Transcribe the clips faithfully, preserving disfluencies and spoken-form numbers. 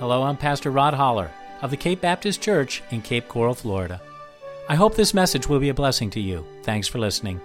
Hello, I'm Pastor Rod Holler of the Cape Baptist Church in Cape Coral, Florida. I hope this message will be a blessing to you. Thanks for listening.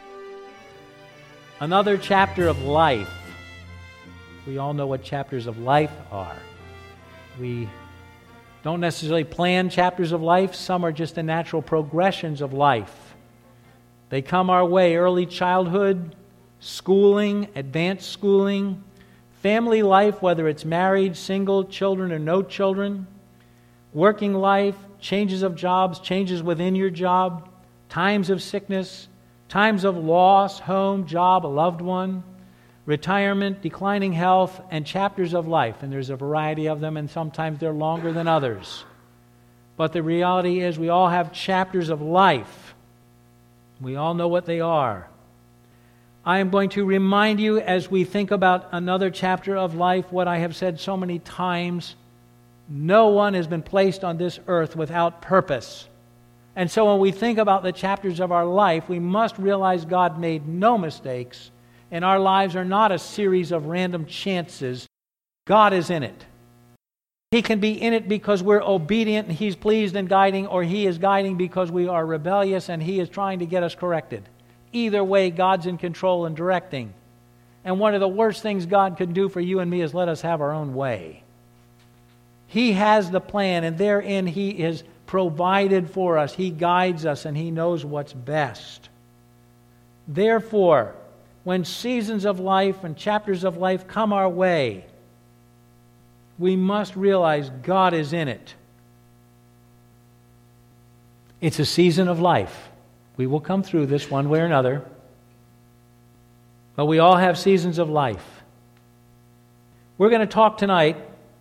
Another chapter of life. We all know what chapters of life are. We don't necessarily plan chapters of life. Some are just the natural progressions of life. They come our way: early childhood, schooling, advanced schooling, family life, whether it's married, single, children, or no children, working life, changes of jobs, changes within your job, times of sickness, times of loss, home, job, a loved one, retirement, declining health, and chapters of life. And there's a variety of them, and sometimes they're longer than others. But the reality is we all have chapters of life. We all know what they are. I am going to remind you, as we think about another chapter of life, what I have said so many times. No one has been placed on this earth without purpose. And so when we think about the chapters of our life, we must realize God made no mistakes, and our lives are not a series of random chances. God is in it. He can be in it because we're obedient and He's pleased and guiding, or He is guiding because we are rebellious and He is trying to get us corrected. Either way, God's in control and directing. And one of the worst things God could do for you and me is let us have our own way. He has the plan, and therein He is provided for us. He guides us, and He knows what's best. Therefore, when seasons of life and chapters of life come our way, we must realize God is in it. It's a season of life. We will come through this one way or another. But we all have seasons of life. We're going to talk tonight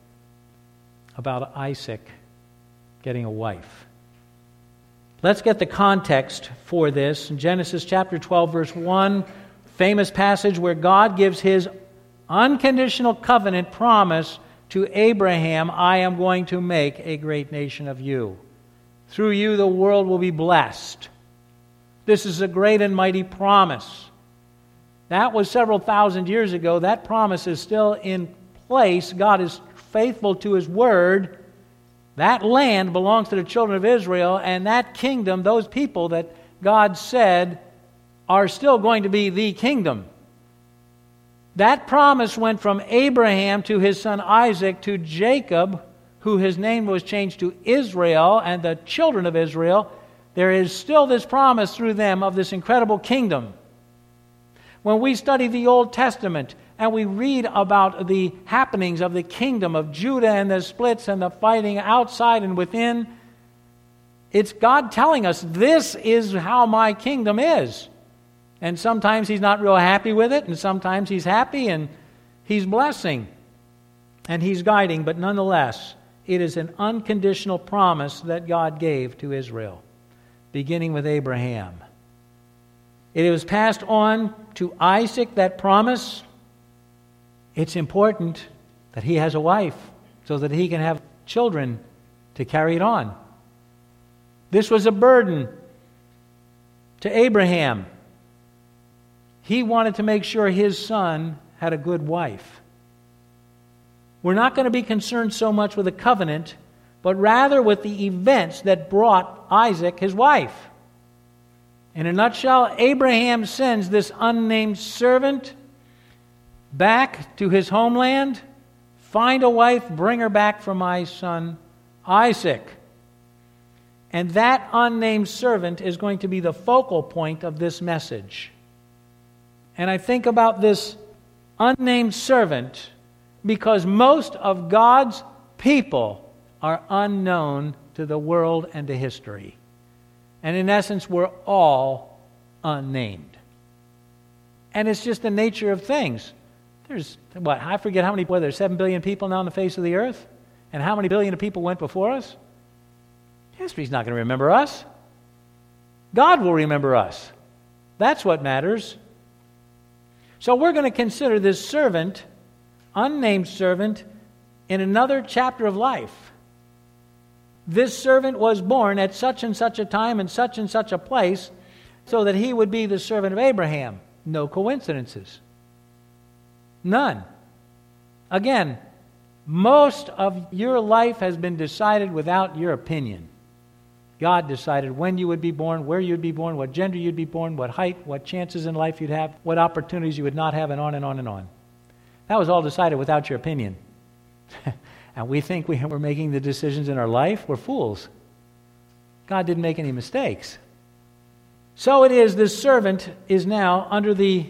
about Isaac getting a wife. Let's get the context for this. In Genesis chapter twelve, verse one, famous passage where God gives His unconditional covenant promise to Abraham: I am going to make a great nation of you. Through you the world will be blessed. This is a great and mighty promise. That was several thousand years ago. That promise is still in place. God is faithful to His word. That land belongs to the children of Israel, and that kingdom, those people that God said are still going to be the kingdom. That promise went from Abraham to his son Isaac to Jacob, who his name was changed to Israel, and the children of Israel. There is still this promise through them of this incredible kingdom. When we study the Old Testament and we read about the happenings of the kingdom of Judah and the splits and the fighting outside and within, it's God telling us, this is how my kingdom is. And sometimes He's not real happy with it, and sometimes He's happy and He's blessing and He's guiding. But nonetheless, it is an unconditional promise that God gave to Israel, beginning with Abraham. It was passed on to Isaac, that promise. It's important that he has a wife so that he can have children to carry it on. This was a burden to Abraham. He wanted to make sure his son had a good wife. We're not going to be concerned so much with the covenant, but rather with the events that brought Isaac his wife. In a nutshell, Abraham sends this unnamed servant back to his homeland. Find a wife, bring her back for my son Isaac. And that unnamed servant is going to be the focal point of this message. And I think about this unnamed servant because most of God's people are unknown to the world and to history. And in essence, we're all unnamed. And it's just the nature of things. There's, what, I forget how many, whether there's seven billion people now on the face of the earth, and how many billion of people went before us? History's not going to remember us. God will remember us. That's what matters. So we're going to consider this servant, unnamed servant, in another chapter of life. This servant was born at such and such a time in such and such a place so that he would be the servant of Abraham. No coincidences. None. Again, most of your life has been decided without your opinion. God decided when you would be born, where you'd be born, what gender you'd be born, what height, what chances in life you'd have, what opportunities you would not have, and on and on and on. That was all decided without your opinion. And we think we we're making the decisions in our life. We're fools. God didn't make any mistakes. So it is, this servant is now under the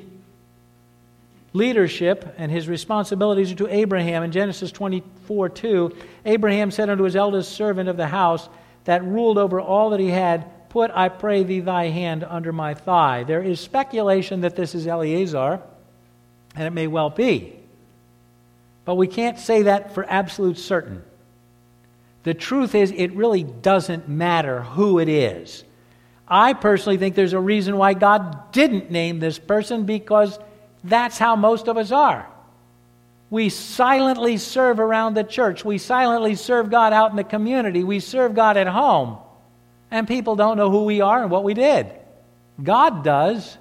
leadership, and his responsibilities are to Abraham. In Genesis twenty-four two, Abraham said unto his eldest servant of the house that ruled over all that he had, Put, I pray thee, thy hand under my thigh. There is speculation that this is Eleazar, and it may well be. But we can't say that for absolute certain. The truth is, it really doesn't matter who it is. I personally think there's a reason why God didn't name this person, because that's how most of us are. We silently serve around the church. We silently serve God out in the community. We serve God at home. And people don't know who we are and what we did. God does.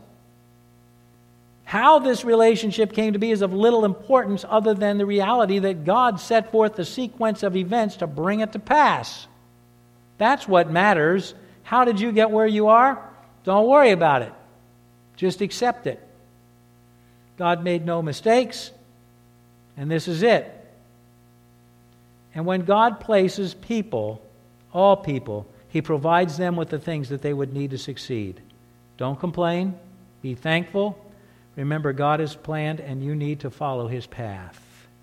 How this relationship came to be is of little importance other than the reality that God set forth the sequence of events to bring it to pass. That's what matters. How did you get where you are? Don't worry about it. Just accept it. God made no mistakes, and this is it. And when God places people, all people, He provides them with the things that they would need to succeed. Don't complain. Be thankful. Remember, God has planned, and you need to follow His path.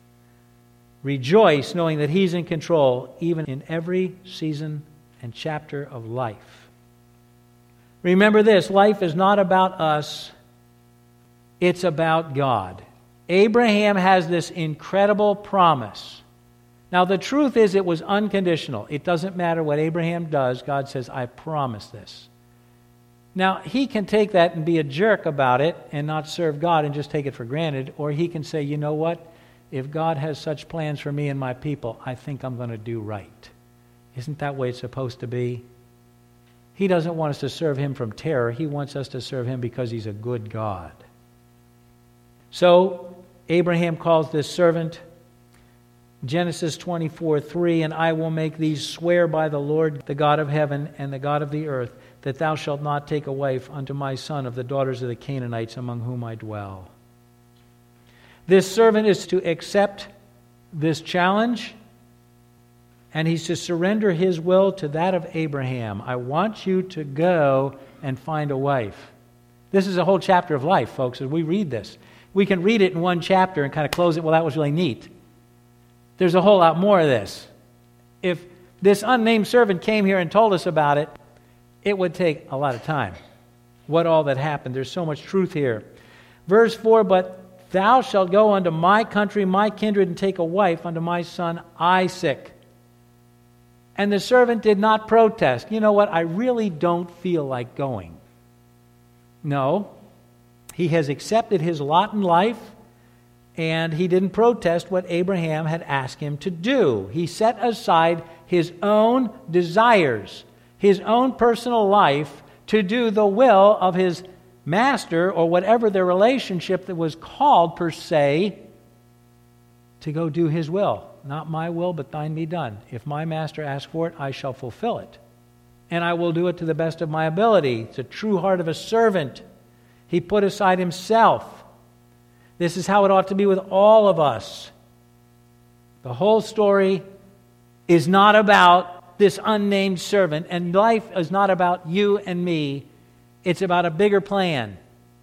Rejoice knowing that He's in control, even in every season and chapter of life. Remember this, life is not about us, it's about God. Abraham has this incredible promise. Now, the truth is it was unconditional. It doesn't matter what Abraham does. God says, I promise this. Now, he can take that and be a jerk about it and not serve God and just take it for granted, or he can say, you know what? If God has such plans for me and my people, I think I'm going to do right. Isn't that the way it's supposed to be? He doesn't want us to serve Him from terror. He wants us to serve Him because He's a good God. So, Abraham calls this servant, Genesis twenty-four three, and I will make thee swear by the Lord, the God of heaven and the God of the earth, that thou shalt not take a wife unto my son of the daughters of the Canaanites among whom I dwell. This servant is to accept this challenge, and he's to surrender his will to that of Abraham. I want you to go and find a wife. This is a whole chapter of life, folks, as we read this. We can read it in one chapter and kind of close it, well, that was really neat. There's a whole lot more of this. If this unnamed servant came here and told us about it, it would take a lot of time. What all that happened. There's so much truth here. Verse four, but thou shalt go unto my country, my kindred, and take a wife unto my son Isaac. And the servant did not protest. You know what? I really don't feel like going. No. He has accepted his lot in life, and he didn't protest what Abraham had asked him to do. He set aside his own desires, his own personal life, to do the will of his master, or whatever the relationship that was called per se, to go do his will. Not my will, but thine be done. If my master asks for it, I shall fulfill it. And I will do it to the best of my ability. It's a true heart of a servant. He put aside himself. This is how it ought to be with all of us. The whole story is not about this unnamed servant, and life is not about you and me. It's about a bigger plan.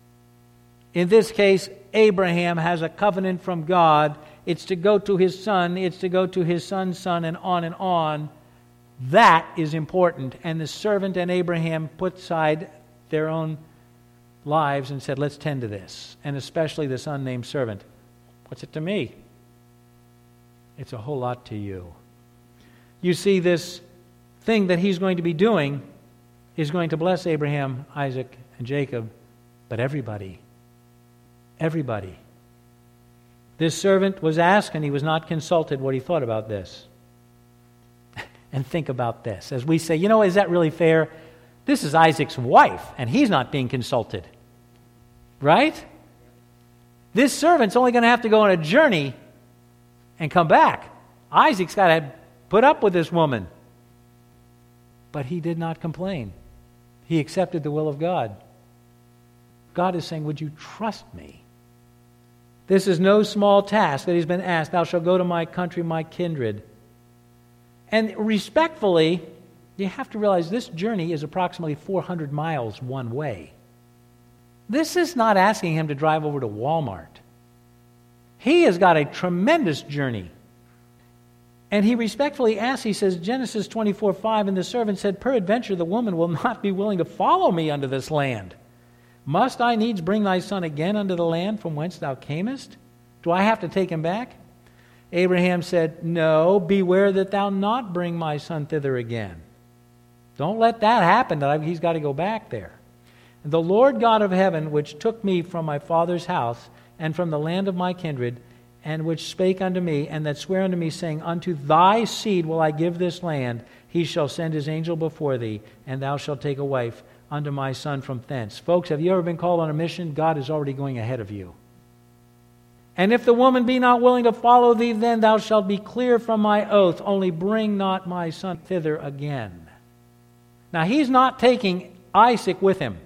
In this case, Abraham has a covenant from God. It's to go to his son. It's to go to his son's son, and on and on. That is important. And the servant and Abraham put aside their own lives and said, let's tend to this. And especially this unnamed servant. What's it to me? It's a whole lot to you. You see, this thing that he's going to be doing is going to bless Abraham, Isaac, and Jacob, but everybody. Everybody. This servant was asked, and he was not consulted what he thought about this. And think about this. As we say, you know, is that really fair? This is Isaac's wife, and he's not being consulted. Right? This servant's only going to have to go on a journey and come back. Isaac's got to put up with this woman. But he did not complain. He accepted the will of God. God is saying, would you trust me? This is no small task that he's been asked. Thou shalt go to my country, my kindred. And respectfully, you have to realize this journey is approximately four hundred miles one way. This is not asking him to drive over to Walmart. He has got a tremendous journey. And he respectfully asks, he says, Genesis twenty-four five, and the servant said, peradventure the woman will not be willing to follow me unto this land. Must I needs bring thy son again unto the land from whence thou camest? Do I have to take him back? Abraham said, no, beware that thou not bring my son thither again. Don't let that happen, that he's got to go back there. And the Lord God of heaven, which took me from my father's house, and from the land of my kindred, and which spake unto me, and that sware unto me, saying, unto thy seed will I give this land, he shall send his angel before thee, and thou shalt take a wife unto my son from thence. Folks, have you ever been called on a mission? God is already going ahead of you. And if the woman be not willing to follow thee, then thou shalt be clear from my oath, only bring not my son thither again. Now, he's not taking Isaac with him.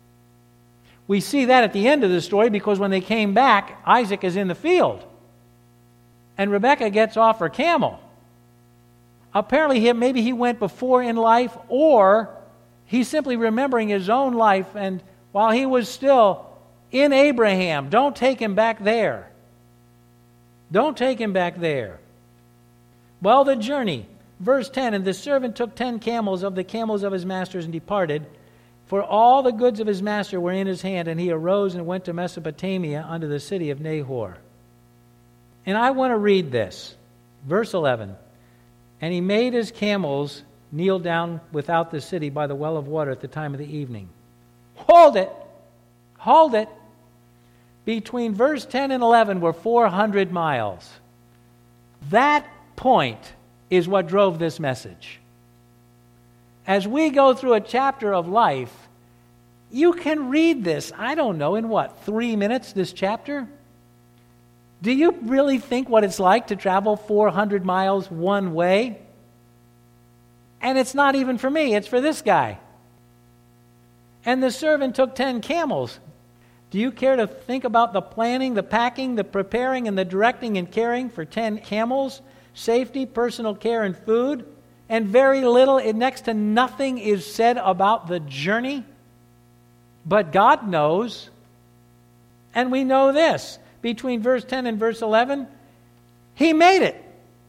We see that at the end of the story, because when they came back, Isaac is in the field. And Rebekah gets off her camel. Apparently, he, maybe he went before in life, or he's simply remembering his own life, and while he was still in Abraham, don't take him back there. Don't take him back there. Well, the journey. Verse ten, and the servant took ten camels of the camels of his masters and departed, for all the goods of his master were in his hand, and he arose and went to Mesopotamia unto the city of Nahor. And I want to read this. Verse eleven, and he made his camels kneel down without the city by the well of water at the time of the evening. Hold it. Hold it. Between verse ten and eleven were four hundred miles. That point is what drove this message. As we go through a chapter of life, you can read this, I don't know, in what, three minutes, this chapter? Do you really think what it's like to travel four hundred miles one way? And it's not even for me, it's for this guy. And the servant took ten camels. Do you care to think about the planning, the packing, the preparing, and the directing and caring for ten camels? Safety, personal care, and food. And very little, next to nothing, is said about the journey. But God knows. And we know this. Between verse ten and verse eleven, he made it.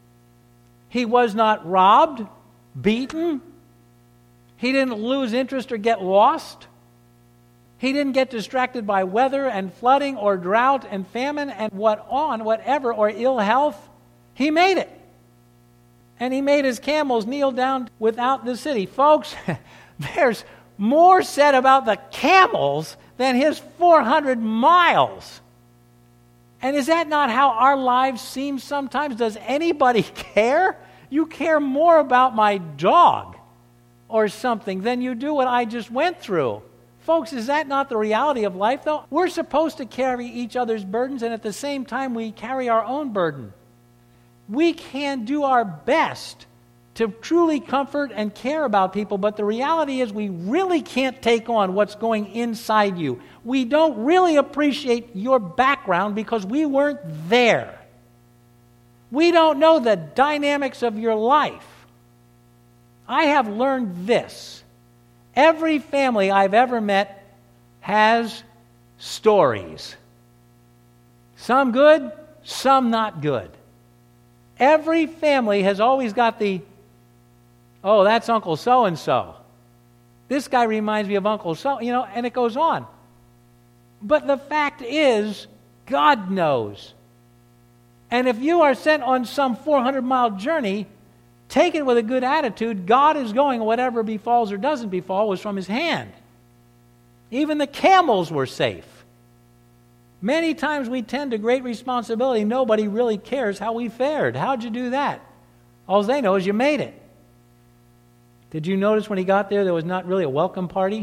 He was not robbed, beaten. He didn't lose interest or get lost. He didn't get distracted by weather and flooding or drought and famine and what on, whatever, or ill health. He made it. And he made his camels kneel down without the city. Folks, there's more said about the camels than his four hundred miles. And is that not how our lives seem sometimes? Does anybody care? You care more about my dog or something than you do what I just went through. Folks, is that not the reality of life, though? We're supposed to carry each other's burdens, and at the same time, we carry our own burden. We can do our best to truly comfort and care about people, but the reality is we really can't take on what's going inside you. We don't really appreciate your background because we weren't there. We don't know the dynamics of your life. I have learned this. Every family I've ever met has stories. Some good, some not good. Every family has always got the, oh, that's Uncle so-and-so. This guy reminds me of Uncle so, you know, and it goes on. But the fact is, God knows. And if you are sent on some four hundred mile journey, take it with a good attitude. God is going, whatever befalls or doesn't befall was from his hand. Even the camels were safe. Many times we tend to great responsibility. Nobody really cares how we fared. How'd you do that? All they know is you made it. Did you notice when he got there, there was not really a welcome party?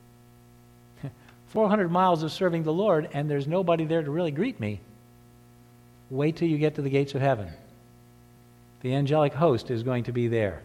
four hundred miles of serving the Lord, and there's nobody there to really greet me. Wait till you get to the gates of heaven. The angelic host is going to be there.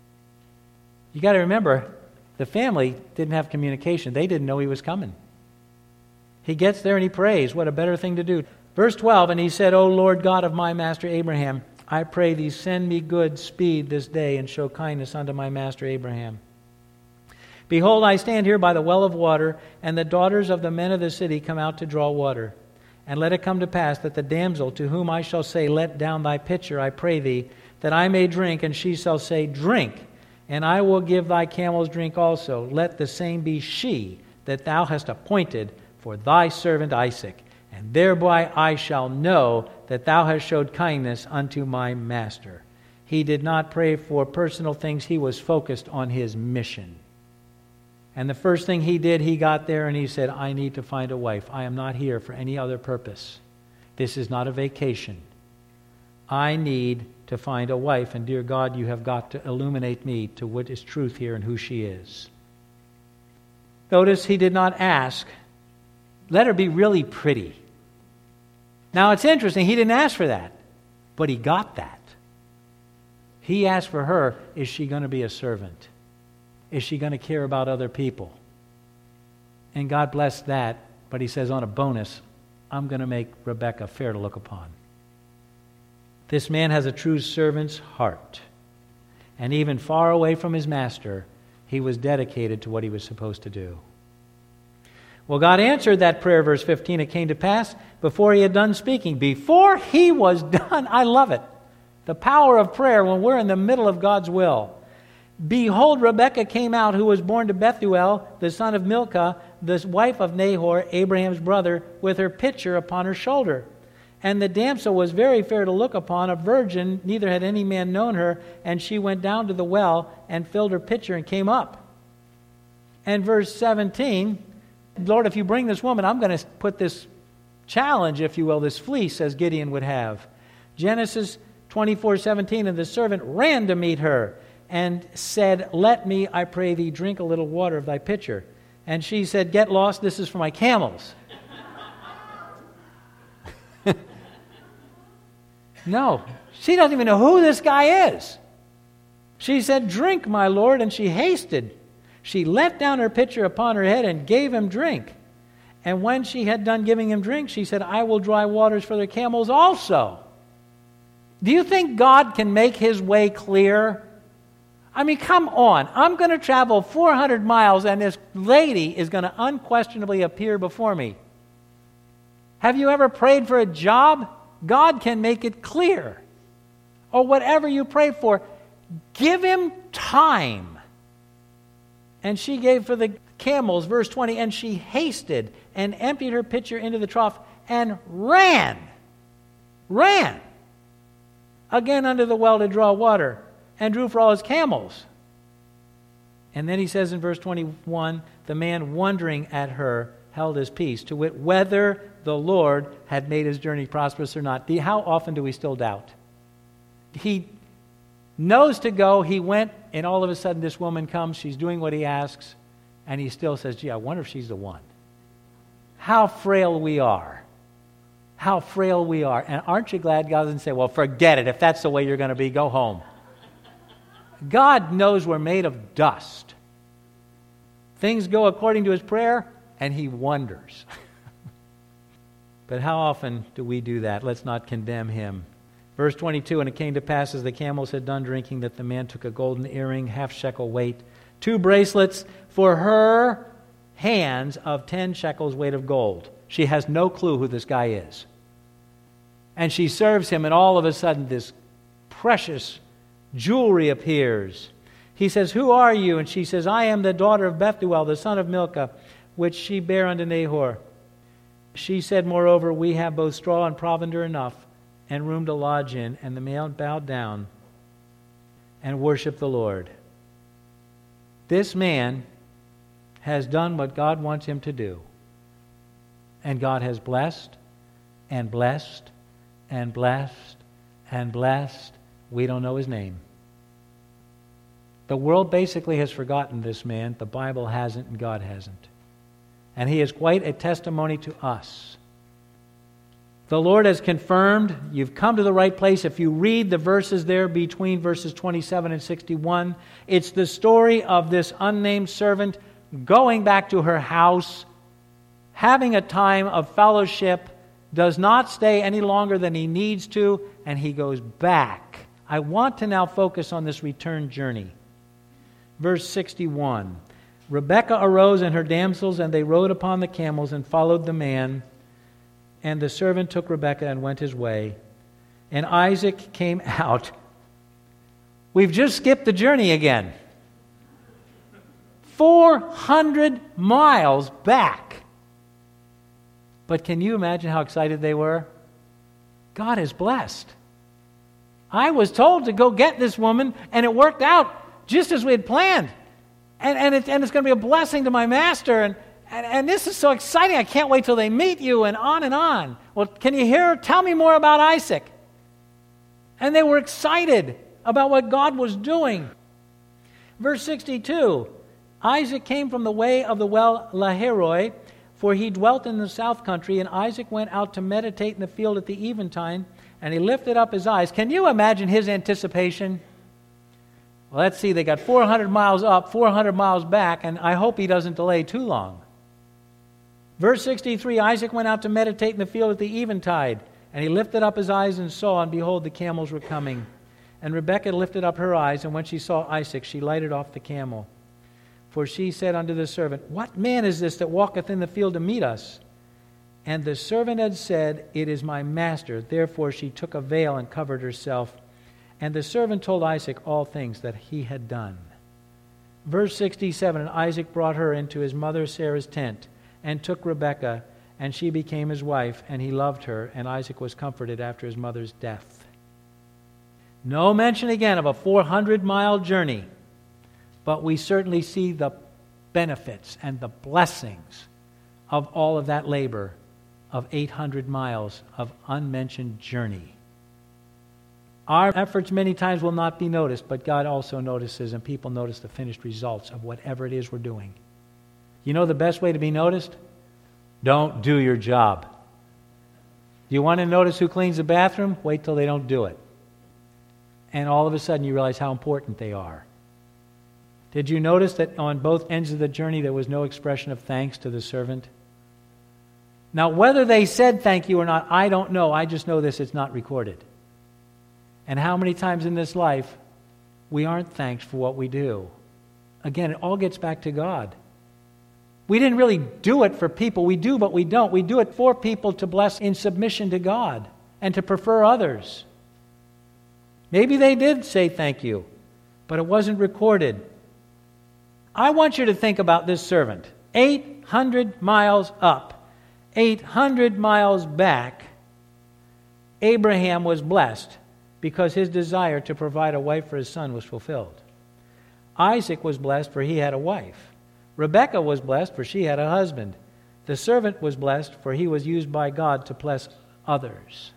You got to remember, the family didn't have communication. They didn't know he was coming. He gets there and he prays. What a better thing to do. Verse twelve, and he said, O Lord God of my master Abraham, I pray thee, send me good speed this day, and show kindness unto my master Abraham. Behold, I stand here by the well of water, and the daughters of the men of the city come out to draw water. And let it come to pass that the damsel to whom I shall say, Let down thy pitcher, I pray thee, that I may drink, and she shall say, Drink, and I will give thy camels drink also. Let the same be she that thou hast appointed for thy servant Isaac. And thereby I shall know that thou hast showed kindness unto my master. He did not pray for personal things. He was focused on his mission. And the first thing he did, he got there and he said, I need to find a wife. I am not here for any other purpose. This is not a vacation. I need to find a wife. And dear God, you have got to illuminate me to what is truth here and who she is. Notice he did not ask, let her be really pretty. Now, it's interesting. He didn't ask for that, but he got that. He asked for her, is she going to be a servant? Is she going to care about other people? And God blessed that, but he says on a bonus, I'm going to make Rebekah fair to look upon. This man has a true servant's heart. And even far away from his master, he was dedicated to what he was supposed to do. Well, God answered that prayer, verse fifteen. It came to pass before he had done speaking. Before he was done, I love it. The power of prayer when we're in the middle of God's will. Behold, Rebekah came out, who was born to Bethuel, the son of Milcah, the wife of Nahor, Abraham's brother, with her pitcher upon her shoulder. And the damsel was very fair to look upon, a virgin, neither had any man known her. And she went down to the well and filled her pitcher and came up. And verse seventeen, Lord, if you bring this woman, I'm going to put this challenge, if you will, this fleece, as Gideon would have. Genesis twenty-four seventeen, and the servant ran to meet her and said, Let me, I pray thee, drink a little water of thy pitcher. And she said, Get lost, this is for my camels. No, she doesn't even know who this guy is. She said, Drink, my lord, and she hasted. She let down her pitcher upon her head and gave him drink. And when she had done giving him drink, she said, I will dry waters for their camels also. Do you think God can make his way clear? I mean, come on. I'm going to travel four hundred miles and this lady is going to unquestionably appear before me. Have you ever prayed for a job? God can make it clear. Or whatever you pray for, give him time. And she gave for the camels, verse twenty, and she hasted and emptied her pitcher into the trough and ran, ran again under the well to draw water and drew for all his camels. And then he says in verse twenty-one, the man wondering at her held his peace, to wit, whether the Lord had made his journey prosperous or not. How often do we still doubt? He knows to go, he went, and all of a sudden this woman comes, she's doing what he asks, and he still says, gee, I wonder if she's the one. How frail we are. How frail we are. And aren't you glad God doesn't say, well, forget it. If that's the way you're going to be, go home. God knows we're made of dust. Things go according to his prayer, and he wonders. But how often do we do that? Let's not condemn him. Verse twenty-two, and it came to pass as the camels had done drinking that the man took a golden earring, half shekel weight, two bracelets for her hands of ten shekels weight of gold. She has no clue who this guy is. And she serves him, and all of a sudden this precious jewelry appears. He says, who are you? And she says, I am the daughter of Bethuel, the son of Milcah, which she bare unto Nahor. She said, moreover, we have both straw and provender enough, and room to lodge in. And the man bowed down and worshiped the Lord. This man has done what God wants him to do. And God has blessed and blessed and blessed and blessed. We don't know his name. The world basically has forgotten this man. The Bible hasn't, and God hasn't. And he is quite a testimony to us. The Lord has confirmed you've come to the right place. If you read the verses there between verses twenty-seven and sixty-one, it's the story of this unnamed servant going back to her house, having a time of fellowship, does not stay any longer than he needs to, and he goes back. I want to now focus on this return journey. Verse sixty-one, Rebekah arose and her damsels, and they rode upon the camels and followed the man. And the servant took Rebekah and went his way. And Isaac came out. We've just skipped the journey again. four hundred miles back. But can you imagine how excited they were? God is blessed. I was told to go get this woman, and it worked out just as we had planned. And, and, it, and it's going to be a blessing to my master. And, and, and this is so exciting. I can't wait till they meet you, and on and on. Well, can you hear? Tell me more about Isaac. And they were excited about what God was doing. Verse sixty-two, Isaac came from the way of the well Lahairoi, for he dwelt in the south country, and Isaac went out to meditate in the field at the eventide, and he lifted up his eyes. Can you imagine his anticipation? Well, let's see, they got four hundred miles up, four hundred miles back, and I hope he doesn't delay too long. Verse sixty-three, Isaac went out to meditate in the field at the eventide, and he lifted up his eyes and saw, and behold, the camels were coming. And Rebekah lifted up her eyes, and when she saw Isaac, she lighted off the camel. For she said unto the servant, What man is this that walketh in the field to meet us? And the servant had said, It is my master. Therefore she took a veil and covered herself. And the servant told Isaac all things that he had done. Verse sixty-seven, And Isaac brought her into his mother Sarah's tent, and took Rebekah, and she became his wife, and he loved her, and Isaac was comforted after his mother's death. No mention again of a four hundred mile journey, but we certainly see the benefits and the blessings of all of that labor of eight hundred miles of unmentioned journey. Our efforts many times will not be noticed, but God also notices, and people notice the finished results of whatever it is we're doing. You know the best way to be noticed? Don't do your job. You want to notice who cleans the bathroom? Wait till they don't do it. And all of a sudden you realize how important they are. Did you notice that on both ends of the journey there was no expression of thanks to the servant? Now, whether they said thank you or not, I don't know. I just know this, it's not recorded. And how many times in this life we aren't thanked for what we do? Again, it all gets back to God. We didn't really do it for people. We do, but we don't. We do it for people to bless in submission to God and to prefer others. Maybe they did say thank you, but it wasn't recorded. I want you to think about this servant. eight hundred miles up, eight hundred miles back. Abraham was blessed because his desire to provide a wife for his son was fulfilled. Isaac was blessed for he had a wife. Rebekah was blessed for she had a husband. The servant was blessed for he was used by God to bless others.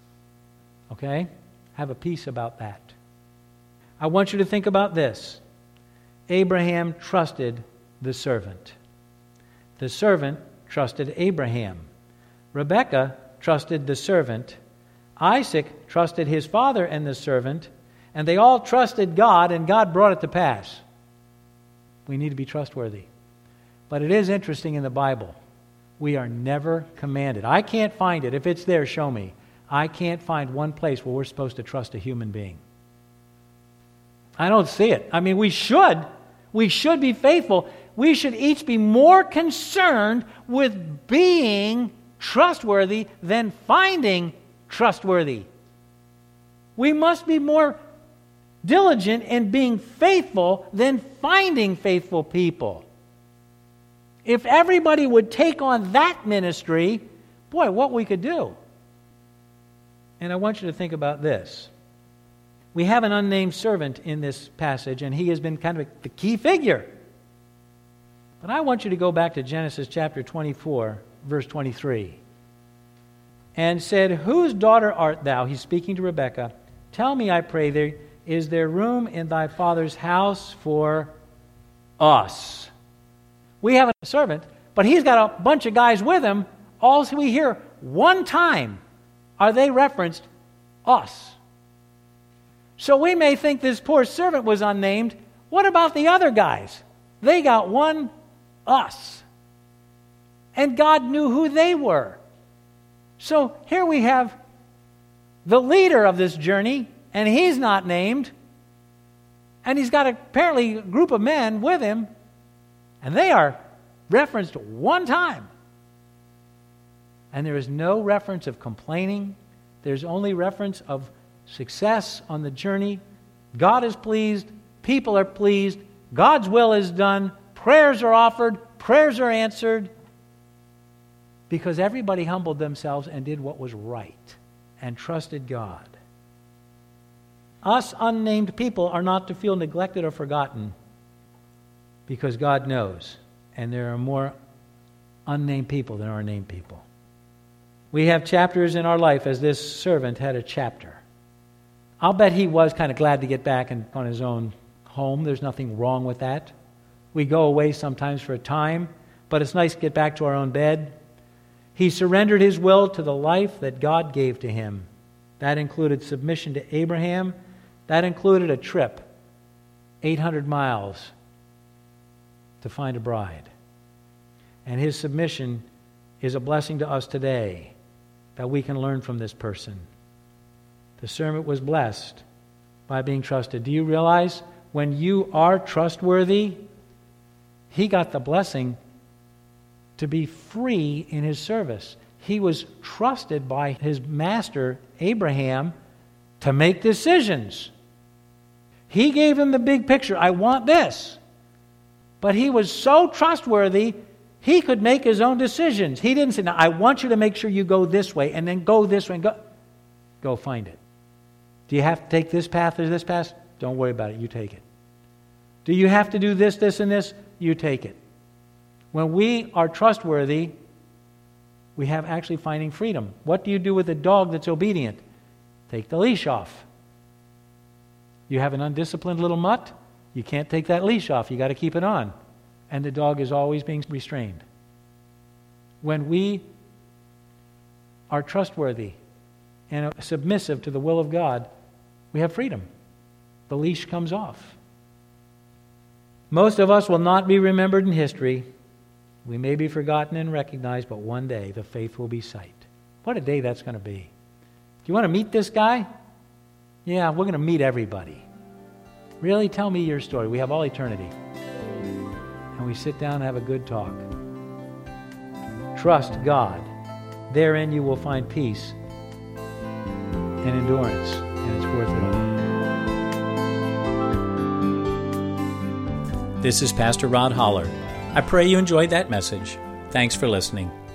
Okay? Have a peace about that. I want you to think about this. Abraham trusted the servant. The servant trusted Abraham. Rebekah trusted the servant. Isaac trusted his father and the servant. And they all trusted God, and God brought it to pass. We need to be trustworthy. But it is interesting in the Bible. We are never commanded. I can't find it. If it's there, show me. I can't find one place where we're supposed to trust a human being. I don't see it. I mean, we should. We should be faithful. We should each be more concerned with being trustworthy than finding trustworthy. We must be more diligent in being faithful than finding faithful people. If everybody would take on that ministry, boy, what we could do. And I want you to think about this. We have an unnamed servant in this passage, and he has been kind of the key figure. But I want you to go back to Genesis chapter twenty-four, verse twenty-three. And said, Whose daughter art thou? He's speaking to Rebekah. Tell me, I pray thee, is there room in thy father's house for us? We have a servant, but he's got a bunch of guys with him. All we hear one time are they referenced us. So we may think this poor servant was unnamed. What about the other guys? They got one, us. And God knew who they were. So here we have the leader of this journey, and he's not named. And he's got apparently a group of men with him, and they are referenced one time. And there is no reference of complaining. There's only reference of success on the journey. God is pleased. People are pleased. God's will is done. Prayers are offered. Prayers are answered. Because everybody humbled themselves and did what was right and trusted God. Us unnamed people are not to feel neglected or forgotten, because God knows, and there are more unnamed people than are named people. We have chapters in our life, as this servant had a chapter. I'll bet he was kind of glad to get back and on his own home. There's nothing wrong with that. We go away sometimes for a time, but it's nice to get back to our own bed. He surrendered his will to the life that God gave to him. That included submission to Abraham. That included a trip, eight hundred miles, to find a bride. And his submission is a blessing to us today that we can learn from this person. The servant was blessed by being trusted. Do you realize when you are trustworthy, he got the blessing to be free in his service. He was trusted by his master, Abraham, to make decisions. He gave him the big picture. I want this. But he was so trustworthy, he could make his own decisions. He didn't say, now, I want you to make sure you go this way, and then go this way, and go. Go find it. Do you have to take this path or this path? Don't worry about it. You take it. Do you have to do this, this, and this? You take it. When we are trustworthy, we have actually finding freedom. What do you do with a dog that's obedient? Take the leash off. You have an undisciplined little mutt, you can't take that leash off. You got to keep it on. And the dog is always being restrained. When we are trustworthy and submissive to the will of God, we have freedom. The leash comes off. Most of us will not be remembered in history. We may be forgotten and recognized, but one day the faith will be sight. What a day that's going to be. Do you want to meet this guy? Yeah, we're going to meet everybody. Really? Tell me your story. We have all eternity. And we sit down and have a good talk. Trust God. Therein you will find peace and endurance, and it's worth it all. This is Pastor Rod Holler. I pray you enjoyed that message. Thanks for listening.